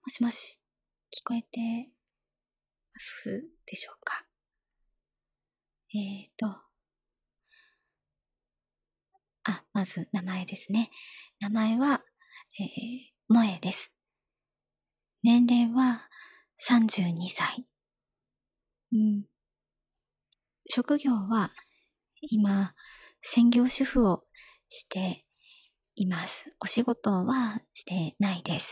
もしもし、聞こえてますでしょうか？まず名前ですね。名前は、萌えです。年齢は32歳。職業は今、専業主婦をしています。お仕事はしてないです。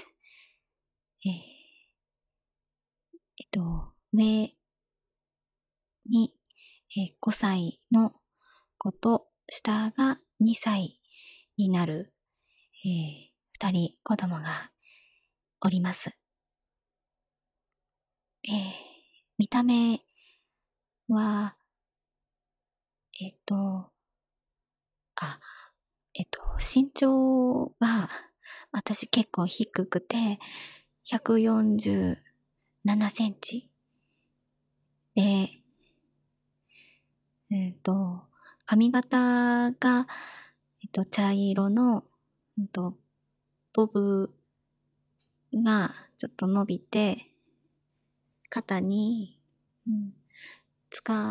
上に、5歳の子と下が2歳になる、2人子供がおります。見た目は、身長が私結構低くて147センチで、髪型が、茶色の、ボブがちょっと伸びて、肩に、つく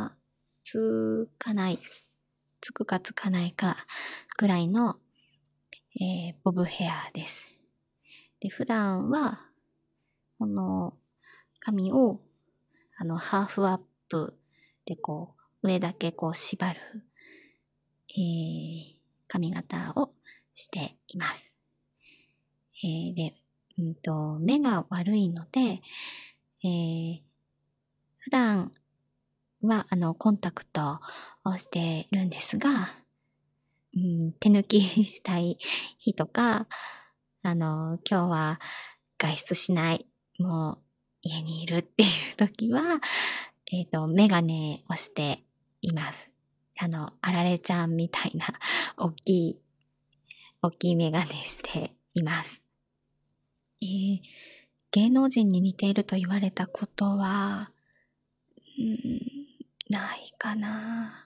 かつかないかぐらいの、ボブヘアです。で、普段は、この髪を、ハーフアップで上だけ縛る、髪型をしています。で、目が悪いので、普段はコンタクトをしてるんですが、手抜きしたい日とか、今日は外出しない、もう家にいるっていう時は、メガネをしています。あられちゃんみたいな大きいメガネしています。芸能人に似ていると言われたことは、ないかな。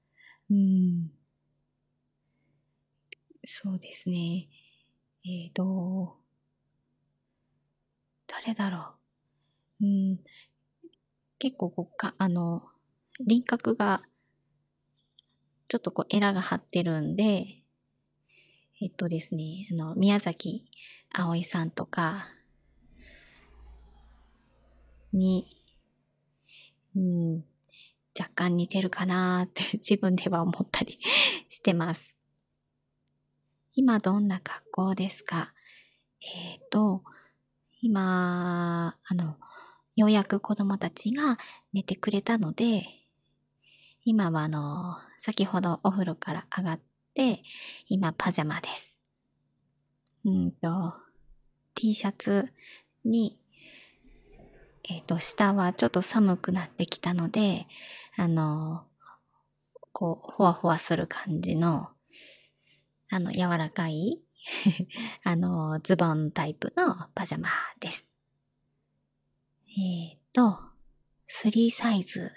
そうですね。誰だろう。結構輪郭がちょっとエラが張ってるんで、ですね、宮崎あおいさんとかに、若干似てるかなーって自分では思ったりしてます。今どんな格好ですか？今、ようやく子供たちが寝てくれたので、今は先ほどお風呂から上がって、今パジャマです。T シャツに、下はちょっと寒くなってきたので、ほわほわする感じの、柔らかいズボンタイプのパジャマです。3サイズ。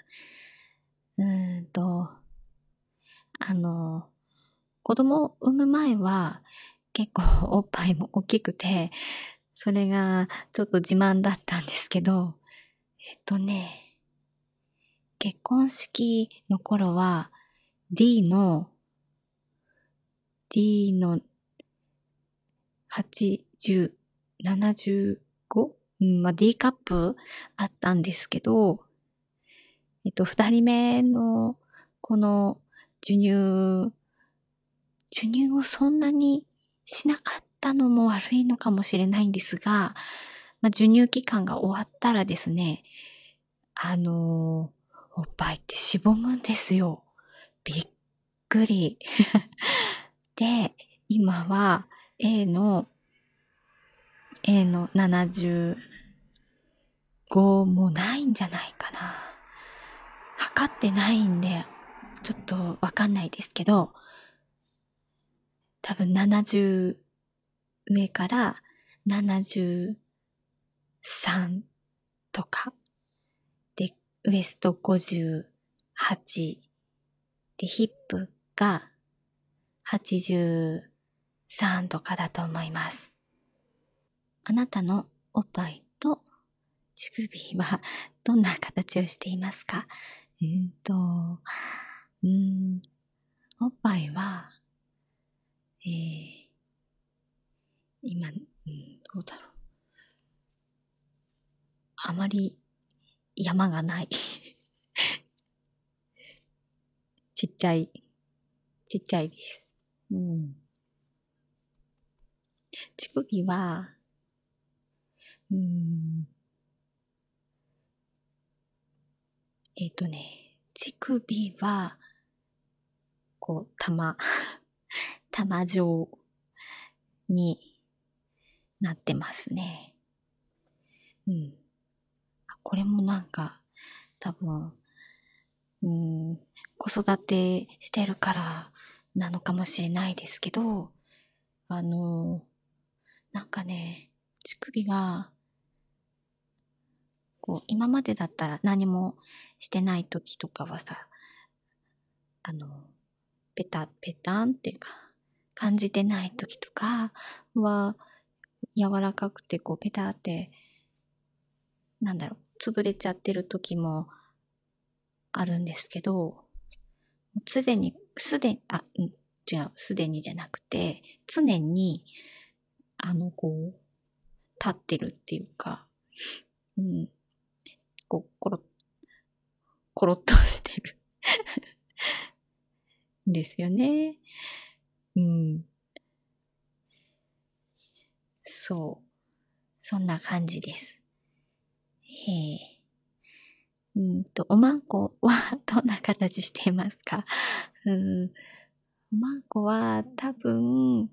子供を産む前は結構おっぱいも大きくて、それがちょっと自慢だったんですけど、結婚式の頃は D の80、75? D カップあったんですけど、二人目のこの授乳をそんなにしなかったのも悪いのかもしれないんですが、授乳期間が終わったらですね、おっぱいってしぼむんですよ。びっくり。で、今は A の75もないんじゃないかな。測ってないんで、ちょっとわかんないですけど、多分70上から73とかで、ウエスト58で、ヒップが83とかだと思います。あなたのおっぱい首はどんな形をしていますか？おっぱいは、今、どうだろう。あまり山がない。ちっちゃいです。乳首は、乳首は、こう、玉状になってますね。これもなんか、多分、子育てしてるからなのかもしれないですけど、なんかね、乳首が、こう、今までだったら何もしてない時とかはさ、ペタンっていうか、感じてない時とかは、柔らかくてこう、ペタって、潰れちゃってる時もあるんですけど、すでにじゃなくて、常に、こう、立ってるっていうか、こう、コロッとしてるんですよね。そう。そんな感じです。おまんこはどんな形していますか？おまんこは多分、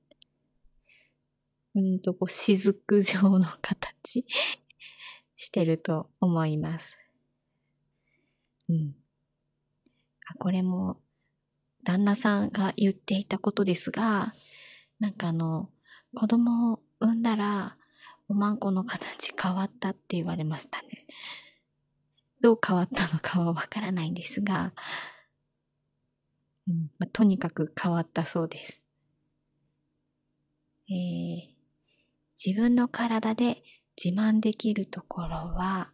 こう雫状の形してると思います。これも旦那さんが言っていたことですが、子供を産んだらおまんこの形変わったって言われましたね。どう変わったのかはわからないんですが、とにかく変わったそうです。自分の体で自慢できるところは、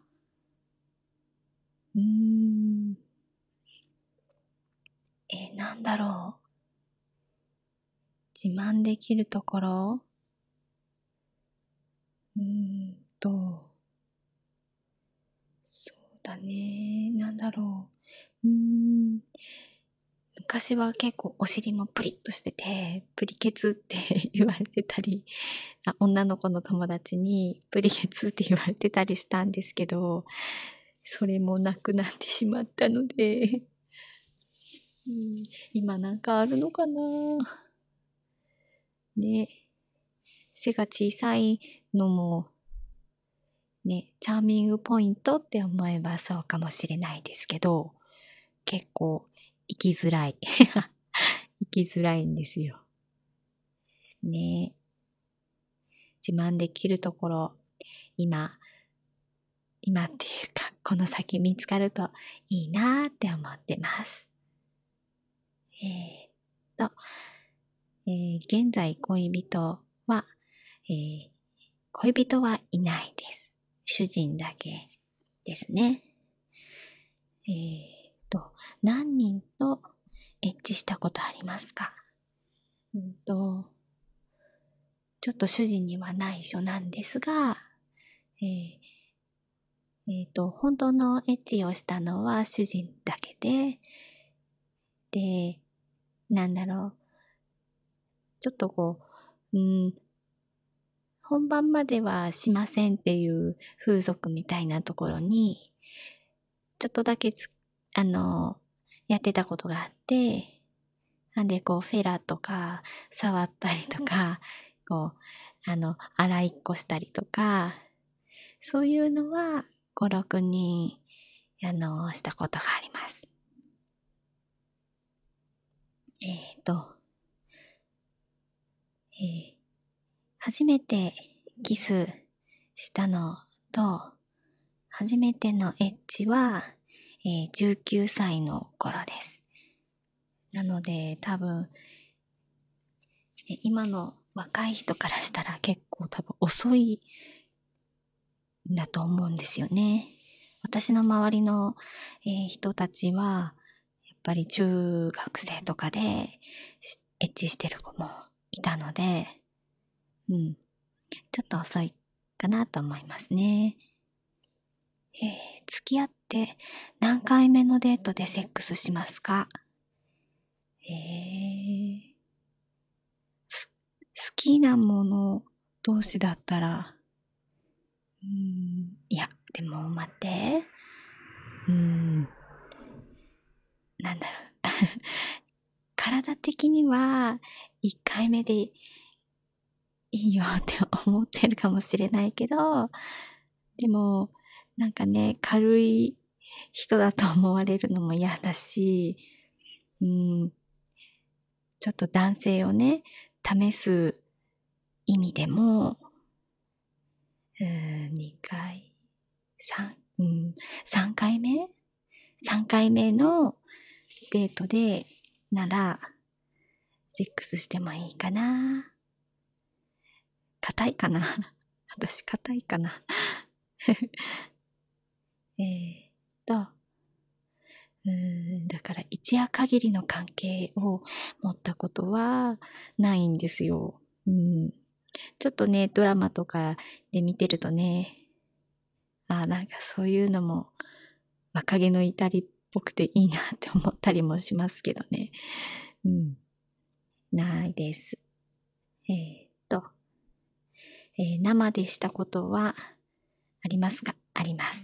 なんだろう。自慢できるところそうだね。なんだろう。昔は結構お尻もプリッとしてて、プリケツって言われてたり、女の子の友達にプリケツって言われてたりしたんですけど、それもなくなってしまったので、今なんかあるのかなね。背が小さいのもね、チャーミングポイントって思えばそうかもしれないですけど、結構生きづらい。生きづらいんですよ。ね。自慢できるところ、今っていうか、この先見つかるといいなーって思ってます。現在恋人はいないです。主人だけですね。何人とエッチしたことありますか？ちょっと主人には内緒なんですが、本当のエッチをしたのは主人だけで、ちょっとこう、本番まではしませんっていう風俗みたいなところに、ちょっとだけやってたことがあって、なんでこうフェラとか触ったりとか、こう、洗いっこしたりとか、そういうのは5、6人、したことがあります。初めてキスしたのと、初めてのエッチは、19歳の頃です。なので多分、今の若い人からしたら結構多分遅いだと思うんですよね。私の周りの、人たちは、やっぱり中学生とかでエッチしてる子もいたので、ちょっと遅いかなと思いますね。付き合って何回目のデートでセックスしますか？好きなもの同士だったら、いや、でも待って。なんだろう。体的には1回目でいいよって思ってるかもしれないけど、でも、なんかね、軽い人だと思われるのも嫌だし、ちょっと男性をね、試す意味でも、2回、3回目 ?3 回目のデートでなら、セックスしてもいいかな。硬いかな私硬いかなだから一夜限りの関係を持ったことはないんですよ。ちょっとね、ドラマとかで見てるとね、なんかそういうのも若気の至りっぽくていいなって思ったりもしますけどね。ないです。生でしたことはありますか？あります。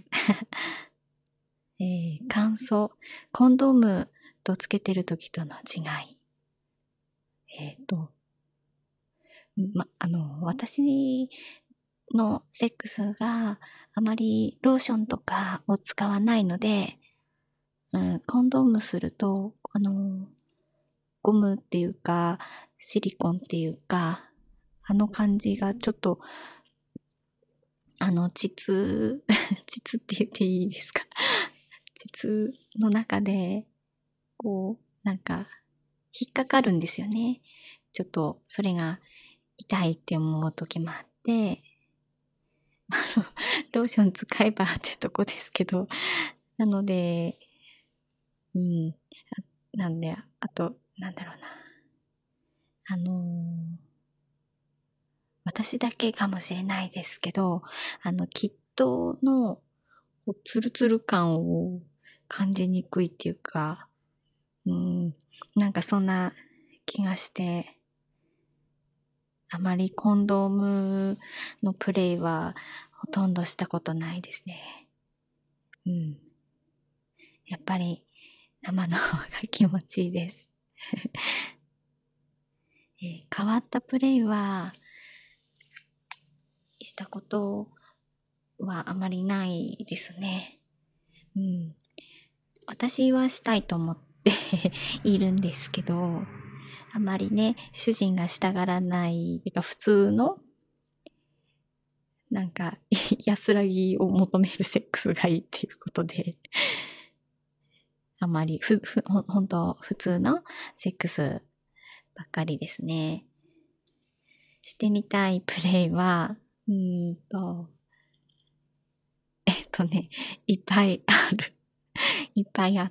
感想。コンドームとつけてる時との違い。私のセックスがあまりローションとかを使わないので、コンドームすると、ゴムっていうか、シリコンっていうか、感じがちょっと、膣って言っていいですか？膣の中で、こう、なんか、引っかかるんですよね。ちょっと、それが痛いって思う時もあって、ローション使えばってとこですけど、なので、なんで、あと、なんだろうな。私だけかもしれないですけど、キットのツルツル感を感じにくいっていうか、なんかそんな気がして、あまりコンドームのプレイはほとんどしたことないですね。やっぱり生の方が気持ちいいです。変わったプレイはしたことはあまりないですね。私はしたいと思っているんですけど、あまりね、主人がしたがらない、普通の、なんか、安らぎを求めるセックスがいいっていうことで、あまり、本当普通のセックスばっかりですね。してみたいプレイは、いっぱいある。いっぱいあって、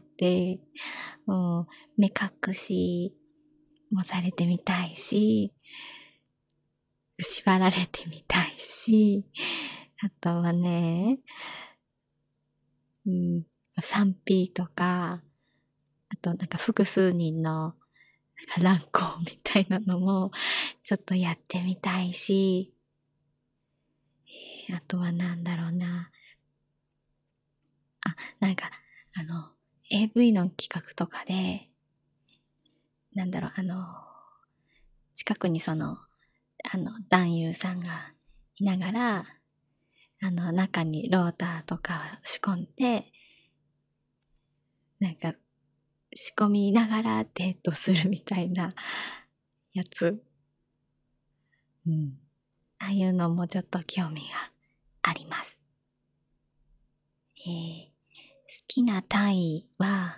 目隠しもされてみたいし、縛られてみたいし、あとはね、3P とか、あとなんか複数人の乱行みたいなのもちょっとやってみたいし、あとはなんだろうな。なんか、AV の企画とかで、近くに男優さんがいながら、中にローターとか仕込んで、なんか、仕込みながらデートするみたいなやつ。ああいうのもちょっと興味があります。好きな体位は、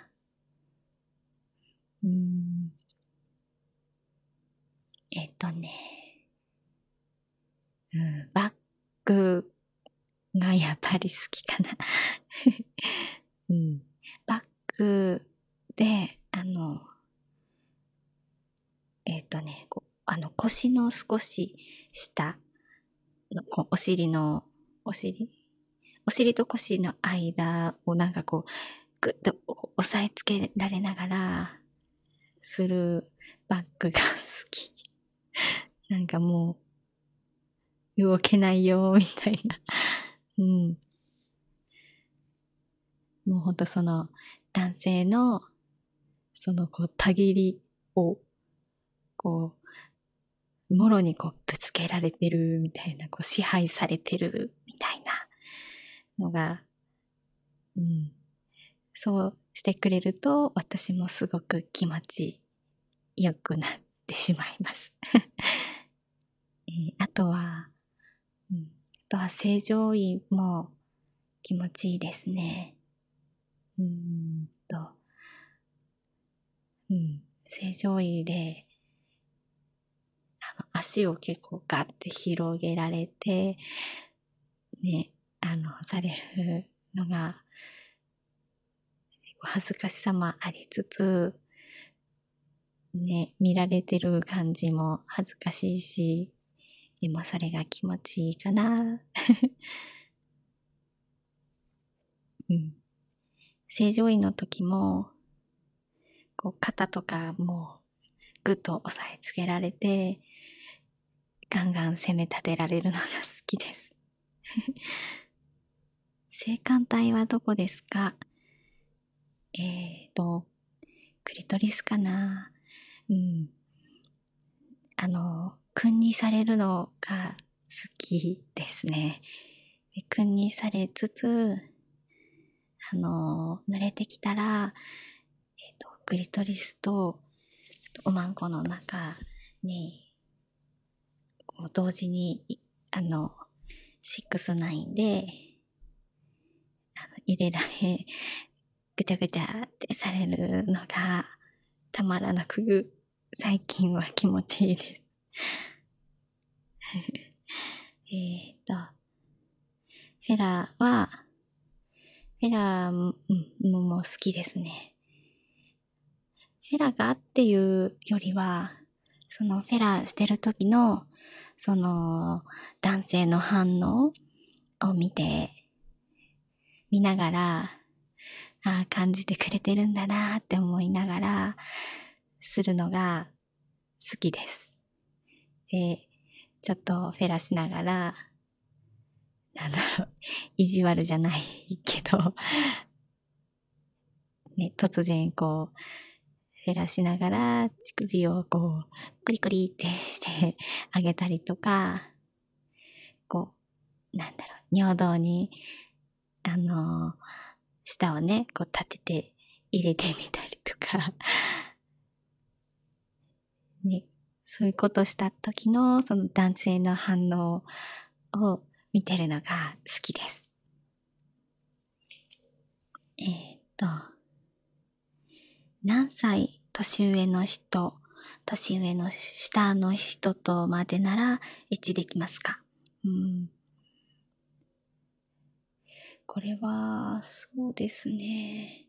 バックがやっぱり好きかな。うん。バッグで、腰の少し下の、お尻と腰の間をなんかこう、ぐっと押さえつけられながらするバッグが好き。なんかもう、動けないよ、みたいな。うん。もうほんとその、男性の、たぎりを、こもろにぶつけられてるみたいな、支配されてるみたいなのが、うん。そうしてくれると、私もすごく気持ちよくなってしまいます。あとは、正常位も気持ちいいですね。正常位で、足を結構ガッて広げられて、ね、されるのが、恥ずかしさもありつつ、ね、見られてる感じも恥ずかしいし、でもそれが気持ちいいかな。うん。正常位の時も、肩とかもぐっと押さえつけられて、ガンガン攻め立てられるのが好きです。性感帯はどこですか？クリトリスかな。うん。君にされるのが好きですね。で君にされつつ、慣れてきたら、クリトリスとおまんこの中に、同時に、6-9で、入れられ、ぐちゃぐちゃってされるのがたまらなく、最近は気持ちいいです。フェラも好きですね。フェラがっていうよりは、そのフェラしてる時の、その男性の反応を見ながら、感じてくれてるんだなって思いながら、するのが好きです。で、ちょっとフェラしながら、意地悪じゃないけど、ね、突然フェラしながら乳首をクリクリってしてあげたりとか、尿道に、舌をね、立てて入れてみたりとか、ね、そういうことした時のその男性の反応を見てるのが好きです。何歳年上の下の人とまでなら一致できますか？これは、そうですね。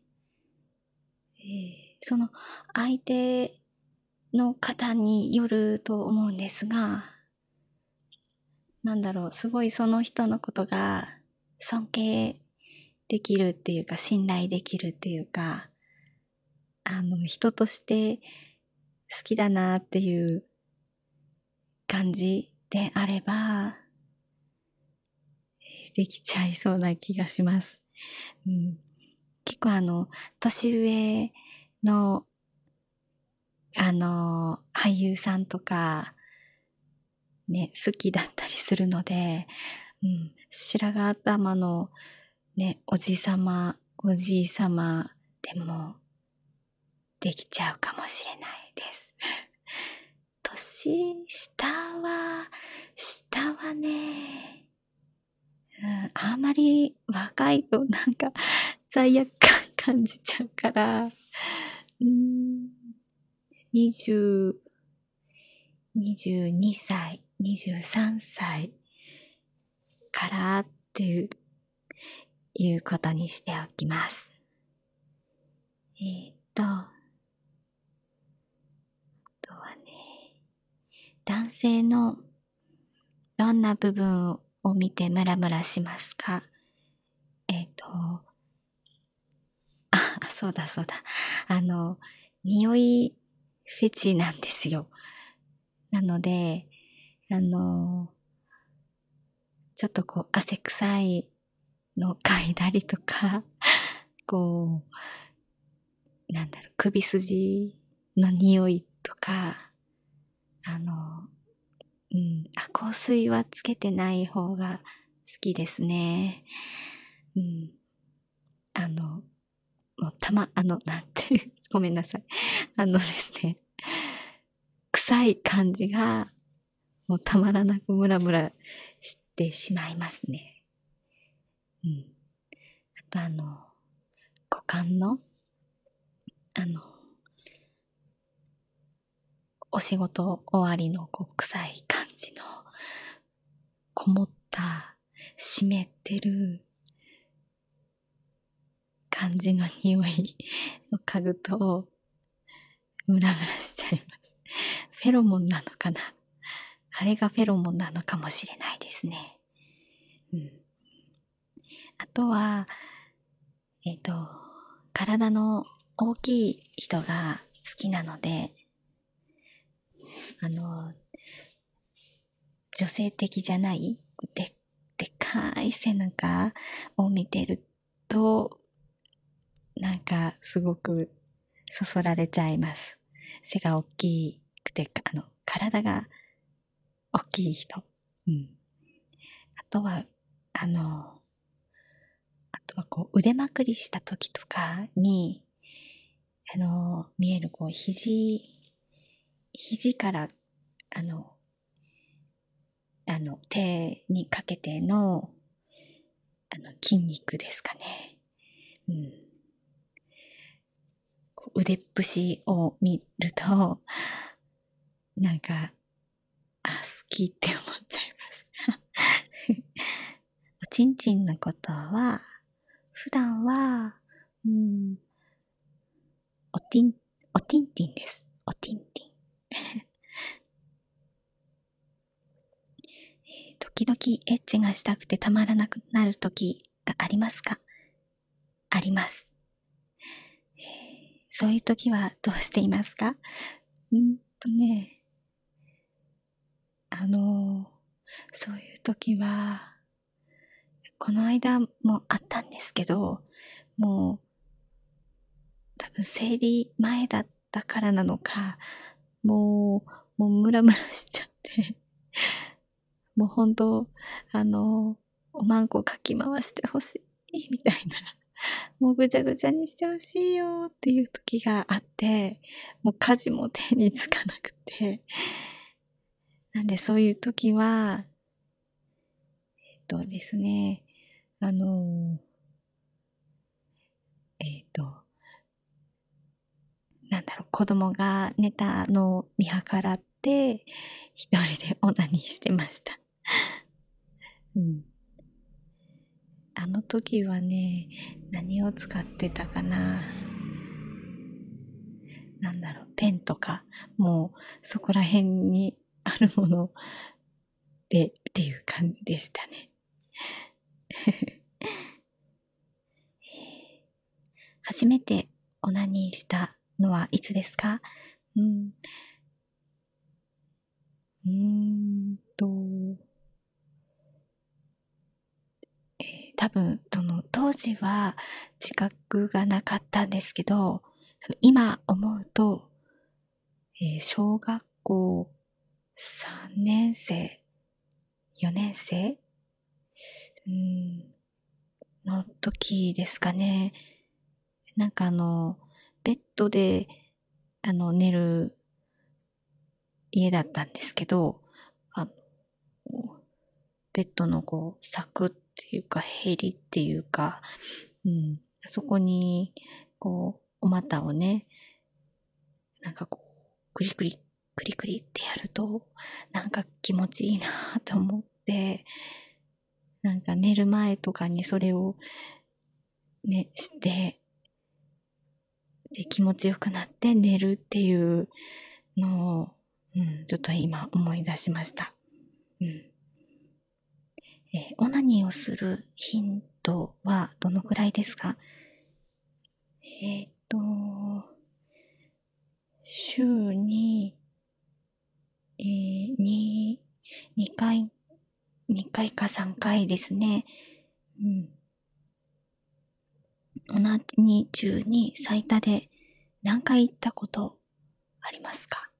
その相手の方によると思うんですが、すごいその人のことが尊敬できるっていうか、信頼できるっていうか、人として好きだなっていう感じであれば、できちゃいそうな気がします。結構年上の、俳優さんとか、ね、好きだったりするので、白髪頭のね、おじいさまでもできちゃうかもしれないです。下はね、あんまり若いとなんか罪悪感感じちゃうから、22歳、23歳からっていういうことにしておきます。あとはね、男性のどんな部分を見てムラムラしますか？そうだ。匂いフェチなんですよ。なので、ちょっとこう、汗臭いの嗅いだりとか、こ首筋の匂いとか、香水はつけてない方が好きですね。もうごめんなさい。ですね、臭い感じがもうたまらなくムラムラしてしまいますね。あと股間のお仕事終わりの臭い感じのこもった湿ってる感じの匂いを嗅ぐとムラムラしちゃいます。フェロモンなのかな？あれがフェロモンなのかもしれないですね。あとは、体の大きい人が好きなので、女性的じゃないでっかい背中を見てると、なんかすごくそそられちゃいます。背が大きくて、体が大きい人。あとは、こう腕まくりした時とかに、見えるこう肘から、手にかけての、筋肉ですかね。腕っぷしを見ると、なんか、好きって思っちゃいます。おちんちんのことは、普段は、おティンティンです。おティンティン。時々エッチがしたくてたまらなくなる時がありますか？あります。そういう時はどうしていますか？そういう時は、この間もあったんですけど、もう、多分生理前だったからなのか、もうムラムラしちゃって、もう本当、おまんこかき回してほしい、みたいな。もうぐちゃぐちゃにしてほしいよっていう時があって、もう家事も手につかなくて。なんでそういう時は、ですね、子供が寝たのを見計らって、一人でオナニーしてました。あの時はね、何を使ってたかな。ペンとか、もうそこら辺にあるものでっていう感じでしたね。初めてオナニーしたのはいつですか？多分、当時は自覚がなかったんですけど、今思うと、小学校3年生、4年生の時ですかね。なんかベッドで、寝る家だったんですけど、ベッドのこう、柵っていうか、へりっていうか、そこに、こう、お股をね、なんかこう、クリクリってやると、なんか気持ちいいなと思って、 なんか寝る前とかにそれをね、して、で、気持ちよくなって寝るっていうのを、ちょっと今思い出しました。オナニーをする頻度はどのくらいですか？週に、2回、2回か3回ですね。オナニー中に最多で何回行ったことありますか？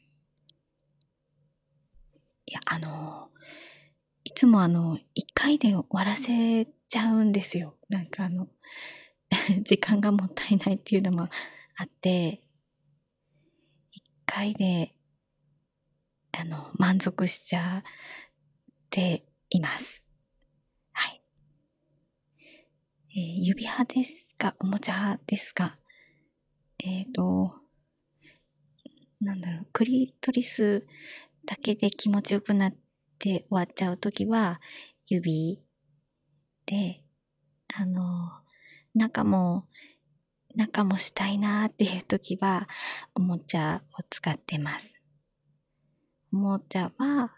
いや、いつも1回で終わらせちゃうんですよ。なんか時間がもったいないっていうのもあって、1回で、満足しちゃっています。はい。指派ですか？おもちゃ派ですか？クリトリスだけで気持ちよくなって終わっちゃうときは、指で、中もしたいなーっていうときは、おもちゃを使ってます。おもちゃは、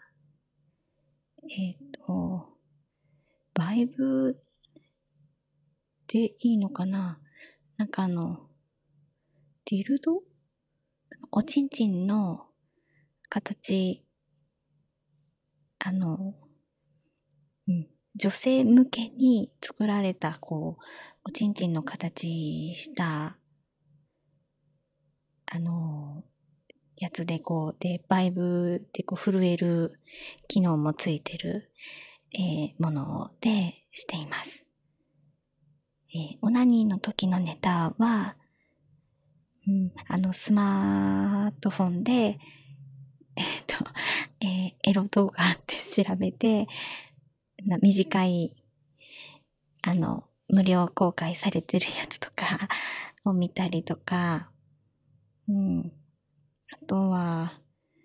バイブでいいのかな？なんかディルド？おちんちんの形、女性向けに作られた、おちんちんの形した、やつでで、バイブで震える機能もついてる、ものでしています。オナニーの時のネタは、スマートフォンで、エロ動画って調べて、短い、無料公開されてるやつとかを見たりとか、あとは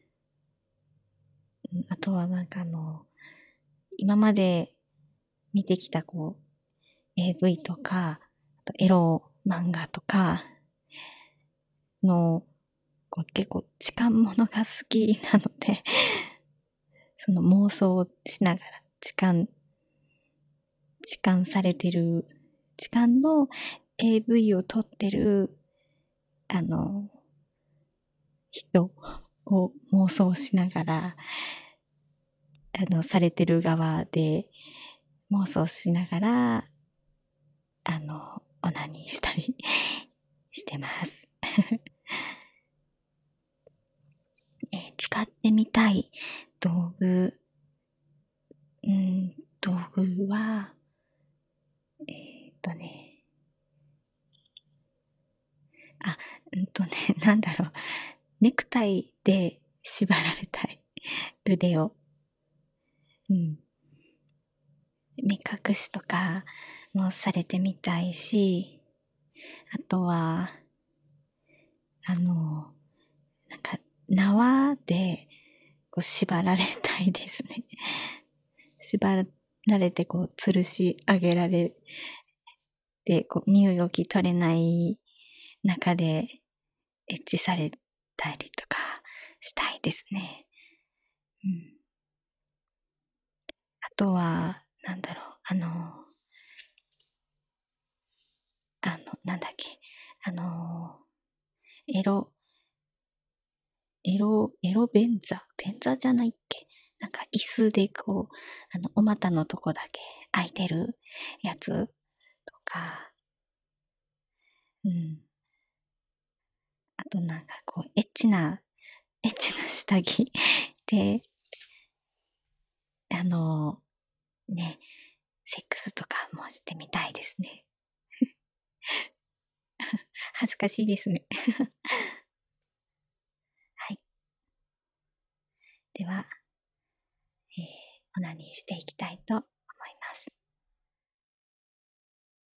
なんか今まで見てきたAV とか、あとエロ漫画とかの、結構痴漢ものが好きなので、その妄想をしながら痴漢されてる、痴漢の AV を撮ってる、人を妄想しながら、されてる側で妄想しながら、オナニーしたりしてます。使ってみたい道具、道具は、なんだろう。ネクタイで縛られたい。腕を。目隠しとかもされてみたいし、あとは、なんか、縄で縛られたいですね。縛られて吊るし上げられて、身動き取れない中でエッチされたりとかしたいですね。あとは、なんだろう、なんだっけ、エロ便座じゃないっけ？なんか椅子でお股のとこだけ空いてるやつとか、あとなんかエッチな下着で、セックスとかもしてみたいですね。恥ずかしいですね。はい。では、オナニーしていきたいと